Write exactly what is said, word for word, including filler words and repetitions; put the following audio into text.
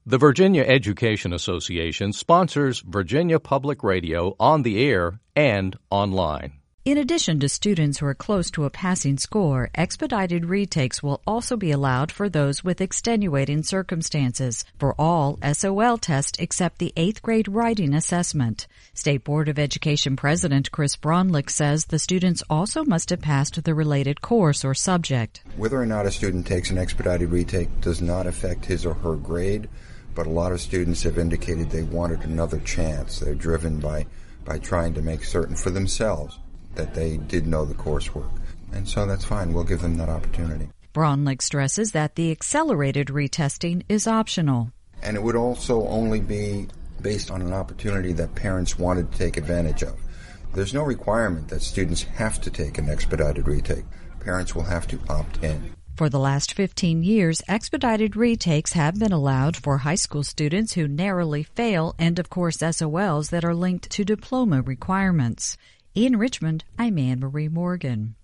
The Virginia Education Association sponsors Virginia Public Radio on the air and online. In addition to students who are close to a passing score, expedited retakes will also be allowed for those with extenuating circumstances for all S O L tests except the eighth grade writing assessment. State Board of Education President Chris Bronlick says the students also must have passed the related course or subject. Whether or not a student takes an expedited retake does not affect his or her grade, but a lot of students have indicated they wanted another chance. They're driven by, by trying to make certain for themselves that they did know the coursework. And so that's fine. We'll give them that opportunity. Bronlick stresses that the accelerated retesting is optional. And it would also only be based on an opportunity that parents wanted to take advantage of. There's no requirement that students have to take an expedited retake. Parents will have to opt in. For the last fifteen years, expedited retakes have been allowed for high school students who narrowly fail end-of-course S O Ls that are linked to diploma requirements. In Richmond, I'm Anne Marie Morgan.